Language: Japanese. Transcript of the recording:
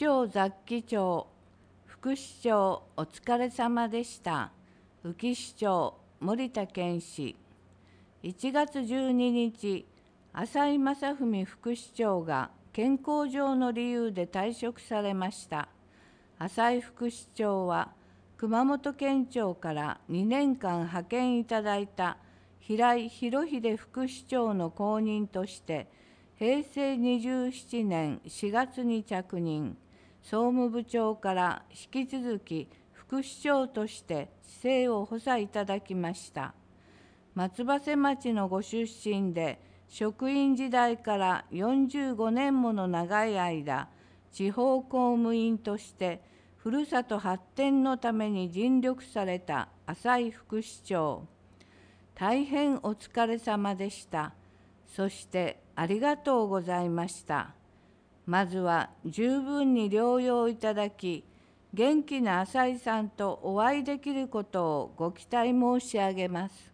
長雑記長、副市長お疲れ様でした。宇城市長森田健氏。1月12日、浅井正文副市長が健康上の理由で退職されました。浅井副市長は、熊本県庁から2年間派遣いただいた平井博秀副市長の後任として、平成27年4月に着任、総務部長から引き続き副市長として市政を補佐いただきました。松葉瀬町のご出身で、職員時代から45年もの長い間、地方公務員として、ふるさと発展のために尽力された浅井副市長。大変お疲れ様でした。そしてありがとうございました。まずは十分に療養いただき、元気な浅井さんとお会いできることをご期待申し上げます。